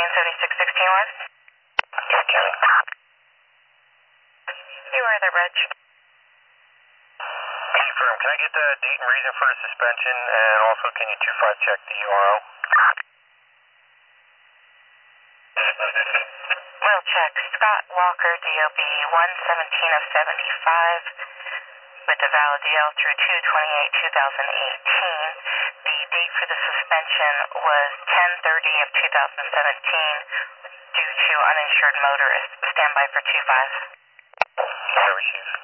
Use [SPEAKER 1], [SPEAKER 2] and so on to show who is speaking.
[SPEAKER 1] 7616 West.
[SPEAKER 2] Yes, County.
[SPEAKER 1] You are the Reg.
[SPEAKER 2] Confirm. Can I get the date and reason for the suspension, and also can you 25 check the URL?
[SPEAKER 1] Will check. Scott Walker, DOB 117 of 75, with the valid DL through 2/28/2018. The date for the suspension was 10/30 of 2017 due to uninsured motorist. Stand by for 25.
[SPEAKER 2] I receive.